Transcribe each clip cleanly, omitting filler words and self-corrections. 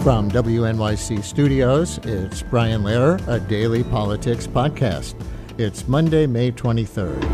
From WNYC Studios, it's Brian Lehrer, a daily politics podcast. It's Monday, May 23rd.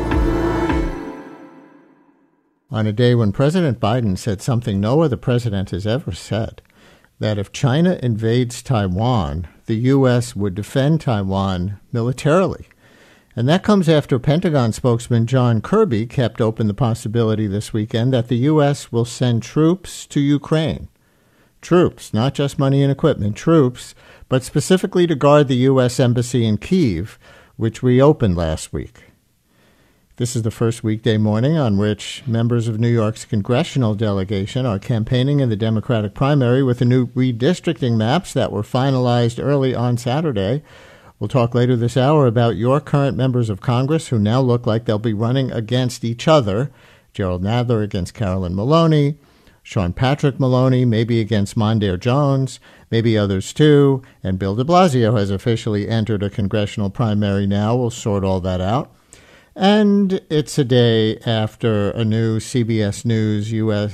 On a day when President Biden said something no other president has ever said, that if China invades Taiwan, the U.S. would defend Taiwan militarily. And that comes after Pentagon spokesman John Kirby kept open the possibility this weekend that the U.S. will send troops to Ukraine. Troops, not just money and equipment, troops, but specifically to guard the U.S. Embassy in Kyiv, which reopened last week. This is the first weekday morning on which members of New York's congressional delegation are campaigning in the Democratic primary with the new redistricting maps that were finalized early on Saturday. We'll talk later this hour about your current members of Congress who now look like they'll be running against each other. Jerrold Nadler against Carolyn Maloney, Sean Patrick Maloney, maybe against Mondaire Jones, maybe others too, and Bill de Blasio has officially entered a congressional primary now. We'll sort all that out. And it's a day after a new CBS News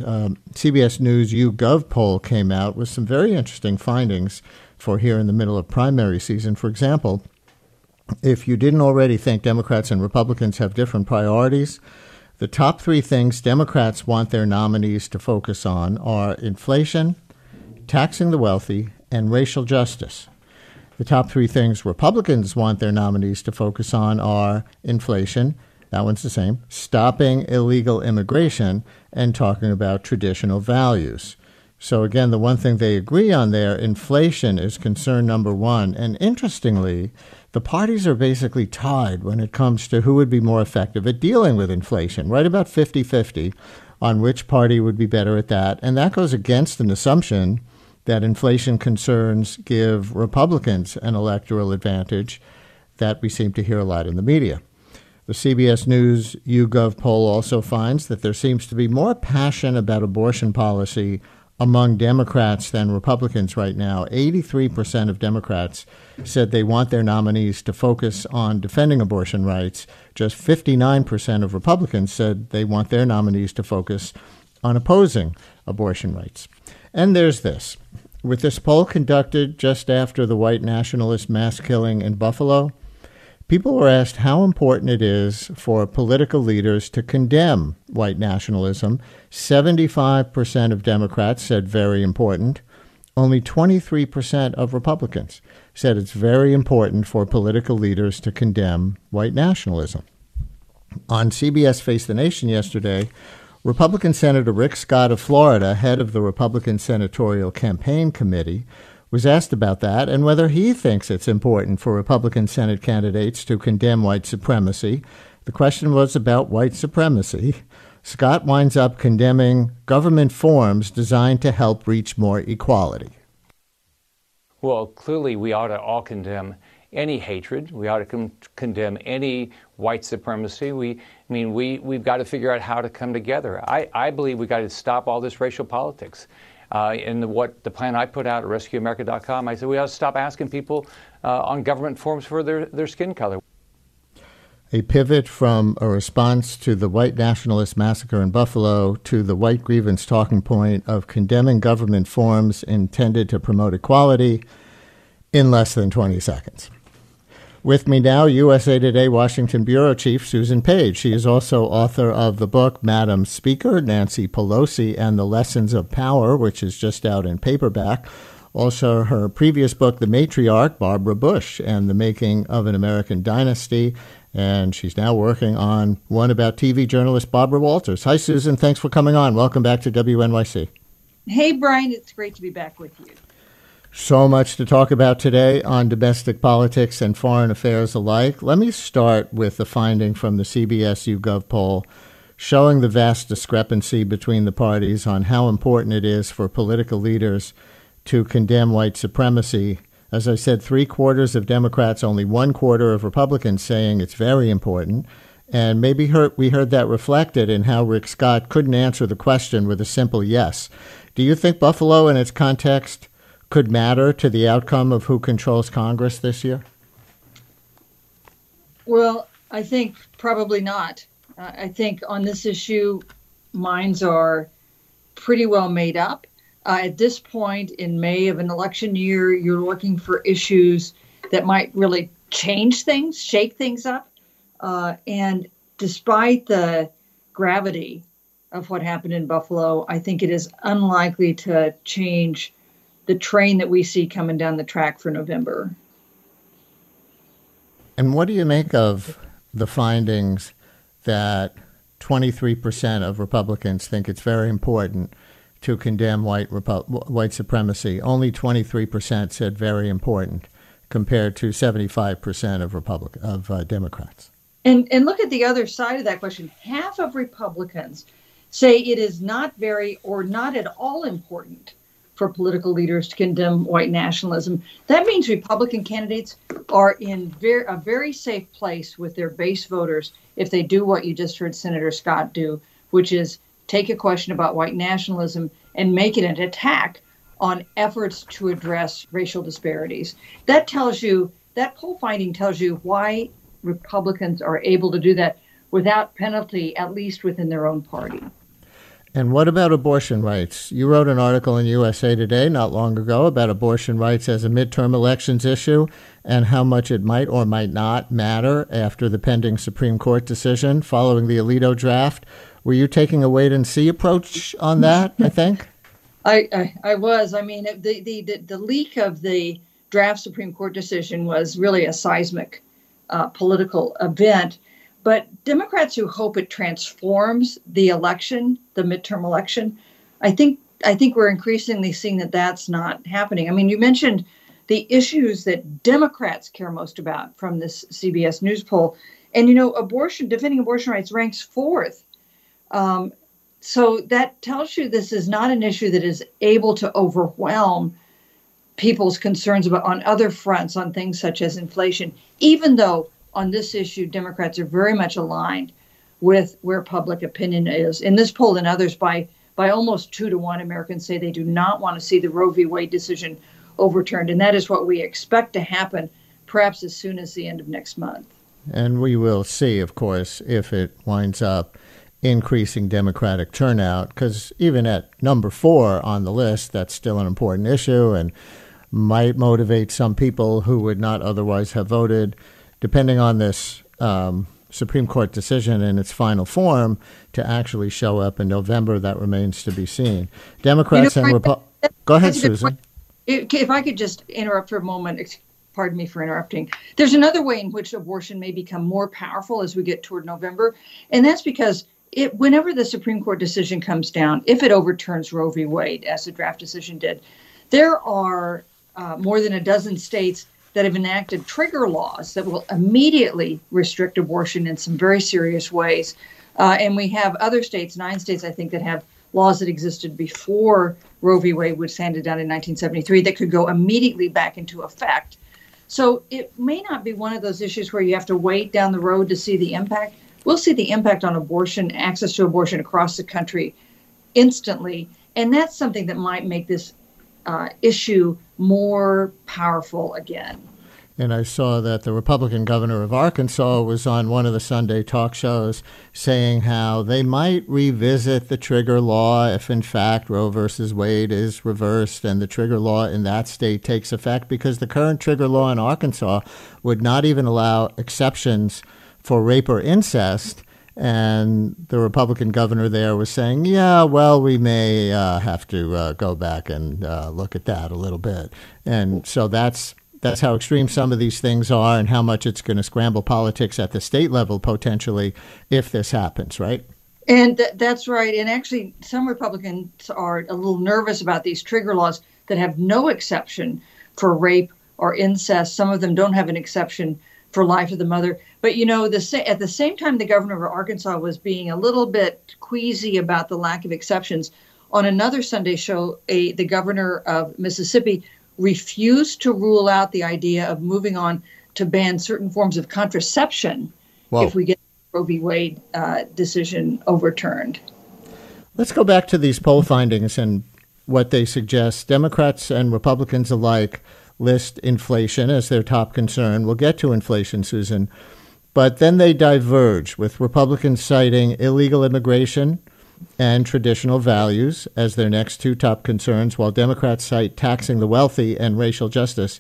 YouGov poll came out with some very interesting findings for here in the middle of primary season. For example, if you didn't already think Democrats and Republicans have different priorities, the top three things Democrats want their nominees to focus on are inflation, taxing the wealthy, and racial justice. The top three things Republicans want their nominees to focus on are inflation, that one's the same, stopping illegal immigration, and talking about traditional values. So again, the one thing they agree on there, inflation, is concern number one. And interestingly, the parties are basically tied when it comes to who would be more effective at dealing with inflation, right about 50-50 on which party would be better at that. And that goes against an assumption that inflation concerns give Republicans an electoral advantage that we seem to hear a lot in the media. The CBS News YouGov poll also finds that there seems to be more passion about abortion policy among Democrats than Republicans right now. 83% of Democrats said they want their nominees to focus on defending abortion rights. Just 59% of Republicans said they want their nominees to focus on opposing abortion rights. And there's this. With this poll conducted just after the white nationalist mass killing in Buffalo, people were asked how important it is for political leaders to condemn white nationalism. 75% of Democrats said very important. Only 23% of Republicans said it's very important for political leaders to condemn white nationalism. On CBS Face the Nation yesterday, Republican Senator Rick Scott of Florida, head of the Republican Senatorial Campaign Committee, was asked about that and whether he thinks it's important for Republican Senate candidates to condemn white supremacy. The question was about white supremacy. Scott winds up condemning government forms designed to help reach more equality. Well, clearly we ought to all condemn any hatred. We ought to condemn any white supremacy. We've got to figure out how to come together. I believe we've got to stop all this racial politics. In the plan I put out at RescueAmerica.com, I said we ought to stop asking people on government forms for their skin color. A pivot from a response to the white nationalist massacre in Buffalo to the white grievance talking point of condemning government forms intended to promote equality in less than 20 seconds. With me now, USA Today Washington Bureau Chief Susan Page. She is also author of the book Madam Speaker, Nancy Pelosi and the Lessons of Power, which is just out in paperback. Also, her previous book, The Matriarch, Barbara Bush and the Making of an American Dynasty. And she's now working on one about TV journalist Barbara Walters. Hi, Susan. Thanks for coming on. Welcome back to WNYC. Hey, Brian. It's great to be back with you. So much to talk about today on domestic politics and foreign affairs alike. Let me start with the finding from the CBS YouGov poll showing the vast discrepancy between the parties on how important it is for political leaders to condemn white supremacy. As I said, 3/4 of Democrats, only 1/4 of Republicans saying it's very important. And maybe we heard that reflected in how Rick Scott couldn't answer the question with a simple yes. Do you think Buffalo in its context could matter to the outcome of who controls Congress this year? Well, I think probably not. I think on this issue, minds are pretty well made up. At this point in May of an election year, you're looking for issues that might really change things, shake things up. And despite the gravity of what happened in Buffalo, I think it is unlikely to change the train that we see coming down the track for November. And what do you make of the findings that 23% of Republicans think it's very important to condemn white supremacy? Only 23% said very important, compared to 75% of Democrats. And look at the other side of that question. Half of Republicans say it is not very or not at all important for political leaders to condemn white nationalism. That means Republican candidates are in a very safe place with their base voters if they do what you just heard Senator Scott do, which is take a question about white nationalism and make it an attack on efforts to address racial disparities. That poll finding tells you why Republicans are able to do that without penalty, at least within their own party. And what about abortion rights? You wrote an article in USA Today not long ago about abortion rights as a midterm elections issue and how much it might or might not matter after the pending Supreme Court decision following the Alito draft. Were you taking a wait-and-see approach on that, I think? I was. I mean, the leak of the draft Supreme Court decision was really a seismic political event. But Democrats who hope it transforms the election, the midterm election, I think we're increasingly seeing that that's not happening. I mean, you mentioned the issues that Democrats care most about from this CBS News poll. And, defending abortion rights ranks fourth. So that tells you this is not an issue that is able to overwhelm people's concerns about on other fronts, on things such as inflation, even though on this issue, Democrats are very much aligned with where public opinion is. In this poll and others, by almost 2-1, Americans say they do not want to see the Roe v. Wade decision overturned. And that is what we expect to happen, perhaps as soon as the end of next month. And we will see, of course, if it winds up increasing Democratic turnout, because even at number 4 on the list, that's still an important issue and might motivate some people who would not otherwise have voted, depending on this Supreme Court decision in its final form, to actually show up in November. That remains to be seen. Democrats and Republicans. Go ahead, Susan. If I could just interrupt for a moment, pardon me for interrupting. There's another way in which abortion may become more powerful as we get toward November, and that's because whenever the Supreme Court decision comes down, if it overturns Roe v. Wade, as the draft decision did, there are more than a dozen states that have enacted trigger laws that will immediately restrict abortion in some very serious ways. And we have other states, 9 states, I think, that have laws that existed before Roe v. Wade was handed down in 1973 that could go immediately back into effect. So it may not be one of those issues where you have to wait down the road to see the impact. We'll see the impact on abortion, access to abortion across the country instantly. And that's something that might make this issue more powerful again. And I saw that the Republican governor of Arkansas was on one of the Sunday talk shows saying how they might revisit the trigger law if, in fact, Roe versus Wade is reversed and the trigger law in that state takes effect, because the current trigger law in Arkansas would not even allow exceptions for rape or incest. And the Republican governor there was saying, yeah, well, we may have to go back and look at that a little bit. And so that's how extreme some of these things are and how much it's going to scramble politics at the state level potentially if this happens, right? And that's right. And actually, some Republicans are a little nervous about these trigger laws that have no exception for rape or incest. Some of them don't have an exception for life of the mother. But, at the same time, the governor of Arkansas was being a little bit queasy about the lack of exceptions. On another Sunday show, the governor of Mississippi refused to rule out the idea of moving on to ban certain forms of contraception if we get the Roe v. Wade decision overturned. Let's go back to these poll findings and what they suggest. Democrats and Republicans alike list inflation as their top concern. We'll get to inflation, Susan. But then they diverge, with Republicans citing illegal immigration and traditional values as their next two top concerns, while Democrats cite taxing the wealthy and racial justice.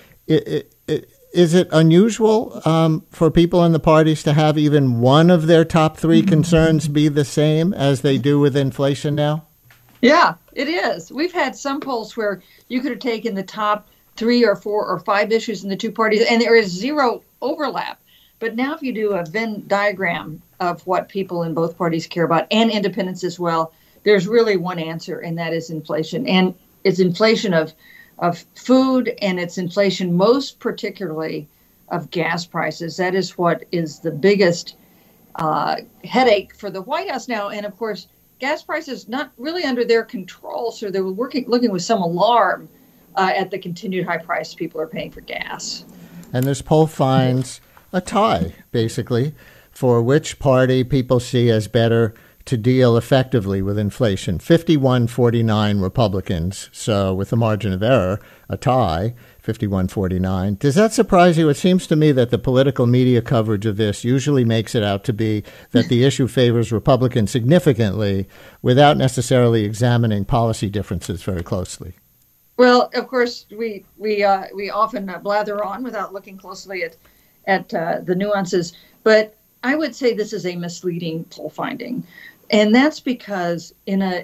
Is it unusual for people in the parties to have even one of their top three concerns be the same as they do with inflation now? Yeah, it is. We've had some polls where you could have taken the top 3 or 4 or 5 issues in the two parties, and there is zero overlap. But now if you do a Venn diagram of what people in both parties care about, and independents as well, there's really one answer, and that is inflation. And it's inflation of food, and it's inflation most particularly of gas prices. That is what is the biggest headache for the White House now. And of course, gas prices not really under their control, so they're looking with some alarm at the continued high price people are paying for gas. And this poll finds a tie, basically, for which party people see as better to deal effectively with inflation. 51-49 Republicans, so with a margin of error, a tie, 51-49. Does that surprise you? It seems to me that the political media coverage of this usually makes it out to be that the issue favors Republicans significantly without necessarily examining policy differences very closely. Well, of course, we often blather on without looking closely at the nuances, but I would say this is a misleading poll finding, and that's because in a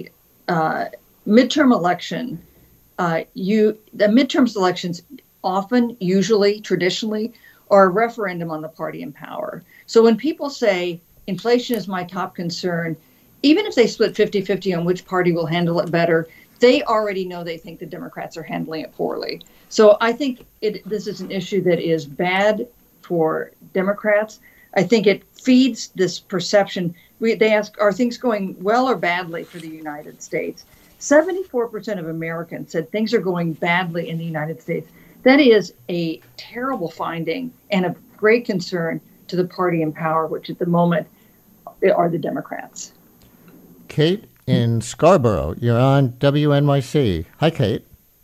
midterm election, the midterm elections often, usually, traditionally, are a referendum on the party in power. So when people say inflation is my top concern, even if they split 50-50 on which party will handle it better, they already know they think the Democrats are handling it poorly. So I think this is an issue that is bad for Democrats. I think it feeds this perception. They ask, are things going well or badly for the United States? 74% of Americans said things are going badly in the United States. That is a terrible finding and a great concern to the party in power, which at the moment are the Democrats. Kate in Scarborough, you're on WNYC. Hi, Kate.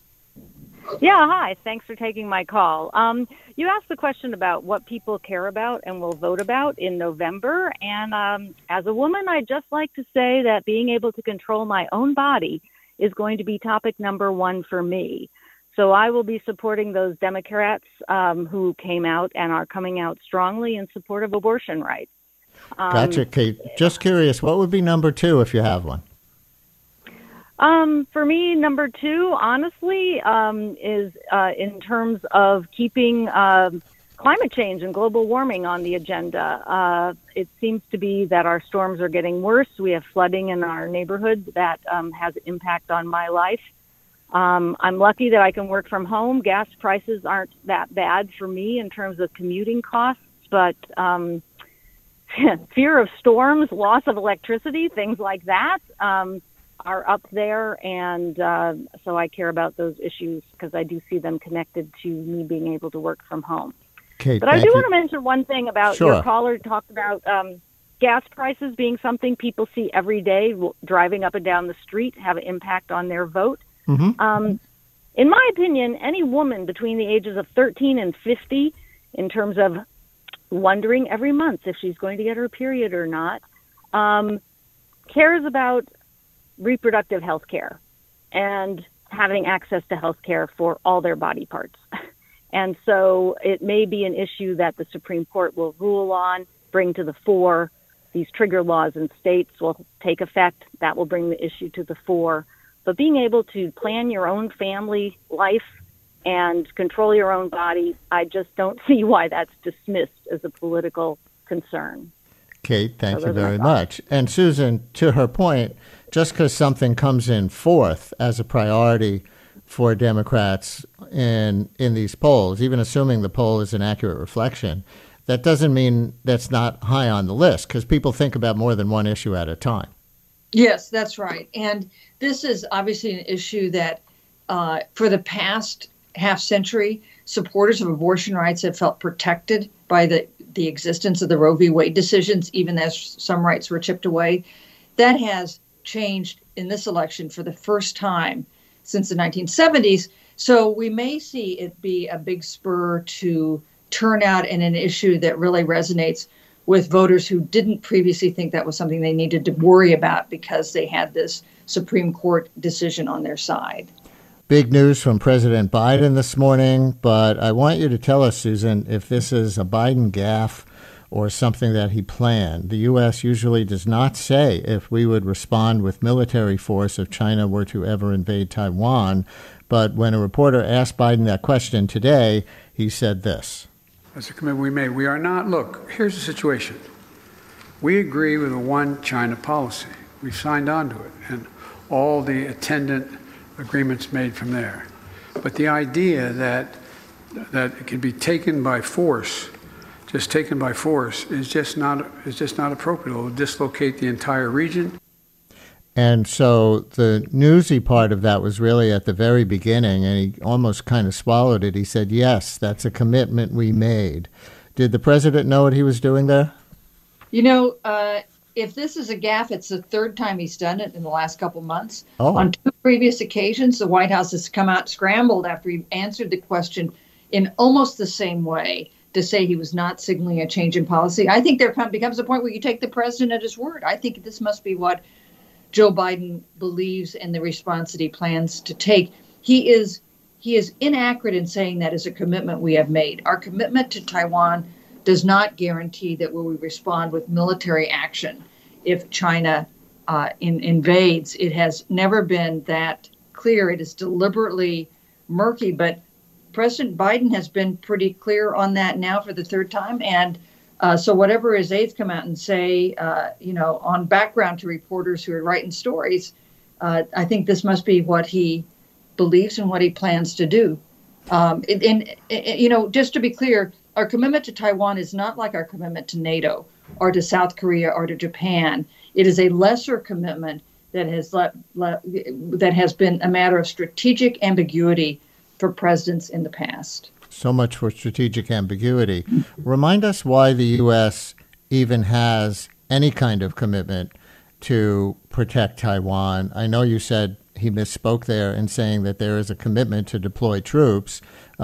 Yeah, hi. Thanks for taking my call. You asked the question about what people care about and will vote about in November. And as a woman, I'd just like to say that being able to control my own body is going to be topic number one for me. So I will be supporting those Democrats who came out and are coming out strongly in support of abortion rights. Gotcha, Kate. Just curious, what would be number two if you have one? For me, number two, honestly, is in terms of keeping climate change and global warming on the agenda. It seems to be that our storms are getting worse. We have flooding in our neighborhood that has an impact on my life. I'm lucky that I can work from home. Gas prices aren't that bad for me in terms of commuting costs, but fear of storms, loss of electricity, things like that are up there, and so I care about those issues because I do see them connected to me being able to work from home. Okay, but I do want to mention one thing about Sure. Your caller talked about gas prices being something people see every day, driving up and down the street, have an impact on their vote. Mm-hmm. In my opinion, any woman between the ages of 13 and 50, in terms of wondering every month if she's going to get her period or not, cares about reproductive health care and having access to health care for all their body parts. And so it may be an issue that the Supreme Court will rule on, bring to the fore. These trigger laws in states will take effect. That will bring the issue to the fore. But being able to plan your own family life and control your own body, I just don't see why that's dismissed as a political concern. Kate, thank you very much. And Susan, to her point, just because something comes in fourth as a priority for Democrats in these polls, even assuming the poll is an accurate reflection, that doesn't mean that's not high on the list because people think about more than one issue at a time. Yes, that's right. And this is obviously an issue that for the past half century, supporters of abortion rights have felt protected by the existence of the Roe v. Wade decisions, even as some rights were chipped away. That has changed in this election for the first time since the 1970s. So we may see it be a big spur to turnout in an issue that really resonates with voters who didn't previously think that was something they needed to worry about because they had this Supreme Court decision on their side. Big news from President Biden this morning, but I want you to tell us, Susan, if this is a Biden gaffe or something that he planned. The U.S. usually does not say if we would respond with military force if China were to ever invade Taiwan, but when a reporter asked Biden that question today, he said this. That's a commitment we made. We are not, look, here's the situation. We agree with a one China policy. We've signed on to it, and all the attendant agreements made from there. But the idea that it can be taken by force, just taken by force, is just not appropriate. It will dislocate the entire region. And so the newsy part of that was really at the very beginning, and he almost kind of swallowed it. He said, yes, that's a commitment we made. Did the president know what he was doing there? You know, if this is a gaffe, it's the third time he's done it in the last couple months. Oh. On two previous occasions, the White House has come out scrambled after he answered the question in almost the same way to say he was not signaling a change in policy. I think there becomes a point where you take the president at his word. I think this must be what Joe Biden believes and the response that he plans to take. He is inaccurate in saying that is a commitment we have made. Our commitment to Taiwan does not guarantee that we will respond with military action if China invades. It has never been that clear. It is deliberately murky, but President Biden has been pretty clear on that now for the third time. And so whatever his aides come out and say, on background to reporters who are writing stories, I think this must be what he believes and what he plans to do. Just to be clear, our commitment to Taiwan is not like our commitment to NATO or to South Korea or to Japan. It is a lesser commitment that has been a matter of strategic ambiguity for presidents in the past. So much for strategic ambiguity. Remind us why the U.S. even has any kind of commitment to protect Taiwan. I know you said he misspoke there in saying that there is a commitment to deploy troops,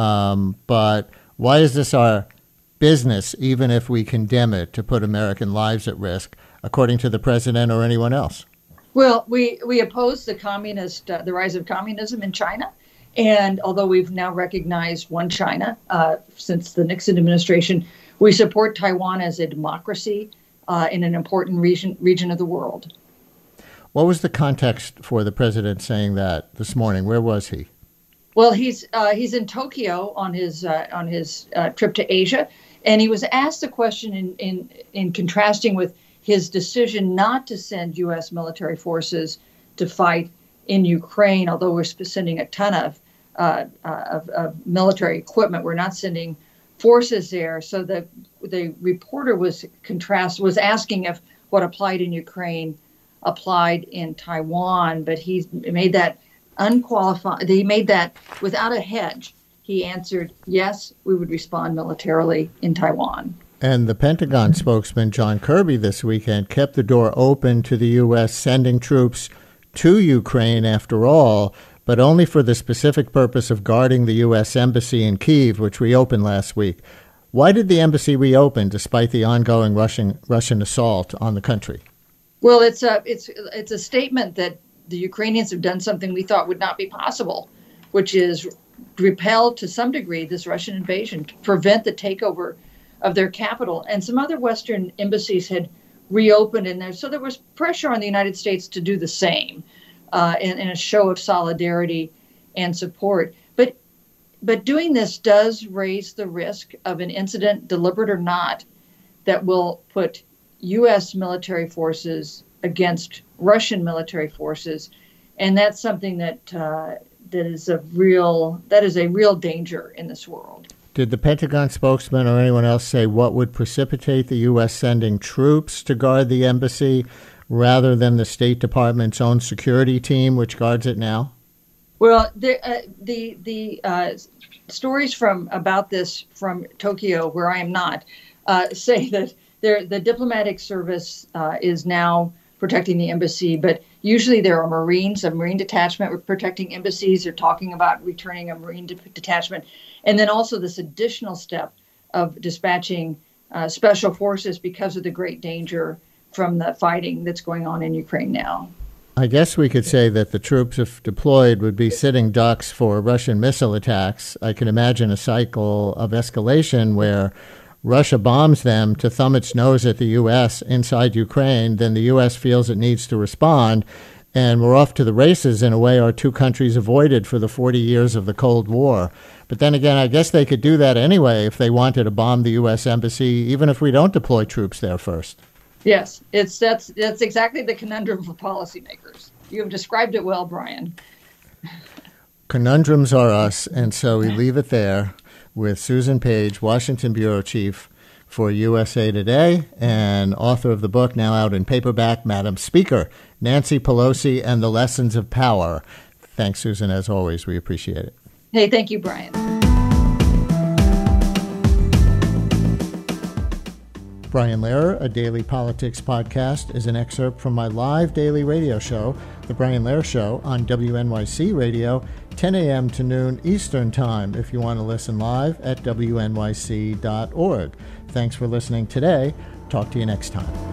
but why is this our business, even if we condemn it, to put American lives at risk, according to the president or anyone else? Well, we oppose the rise of communism in China. And although we've now recognized one China since the Nixon administration, we support Taiwan as a democracy in an important region of the world. What was the context for the president saying that this morning? Where was he? Well, he's in Tokyo on his trip to Asia, and he was asked the question in contrasting with his decision not to send U.S. military forces to fight in Ukraine. Although we're sending a ton of military equipment, we're not sending forces there. So the reporter was asking if what applied in Ukraine applied in Taiwan, but he made that unqualified. He made that without a hedge. He answered, yes, we would respond militarily in Taiwan. And the Pentagon spokesman, John Kirby, this weekend kept the door open to the U.S. sending troops to Ukraine after all, but only for the specific purpose of guarding the U.S. Embassy in Kyiv, which reopened last week. Why did the embassy reopen despite the ongoing Russian assault on the country? Well, it's a statement that the Ukrainians have done something we thought would not be possible, which is repel to some degree this Russian invasion, to prevent the takeover of their capital. And some other Western embassies had reopened in there. So there was pressure on the United States to do the same in a show of solidarity and support. But doing this does raise the risk of an incident, deliberate or not, that will put U.S. military forces against Russian military forces. And that's something that is a real danger in this world. Did the Pentagon spokesman or anyone else say what would precipitate the U.S. sending troops to guard the embassy rather than the State Department's own security team, which guards it now? Well, the stories about this from Tokyo, where I am not, say that the diplomatic service is now protecting the embassy, but usually there are Marines, a Marine detachment protecting embassies. They're talking about returning a Marine detachment. And then also this additional step of dispatching special forces because of the great danger from the fighting that's going on in Ukraine now. I guess we could say that the troops, if deployed, would be sitting ducks for Russian missile attacks. I can imagine a cycle of escalation where Russia bombs them to thumb its nose at the U.S. inside Ukraine, then the U.S. feels it needs to respond, and we're off to the races in a way our two countries avoided for the 40 years of the Cold War. But then again, I guess they could do that anyway if they wanted to bomb the U.S. embassy, even if we don't deploy troops there first. Yes, that's exactly the conundrum for policymakers. You have described it well, Brian. Conundrums are us, and so we leave it there with Susan Page, Washington Bureau Chief for USA Today and author of the book now out in paperback, Madam Speaker, Nancy Pelosi and the Lessons of Power. Thanks, Susan, as always. We appreciate it. Hey, thank you, Brian. Brian Lehrer, a daily politics podcast, is an excerpt from my live daily radio show, The Brian Lehrer Show, on WNYC Radio, 10 a.m. to noon Eastern Time, if you want to listen live at wnyc.org. Thanks for listening today. Talk to you next time.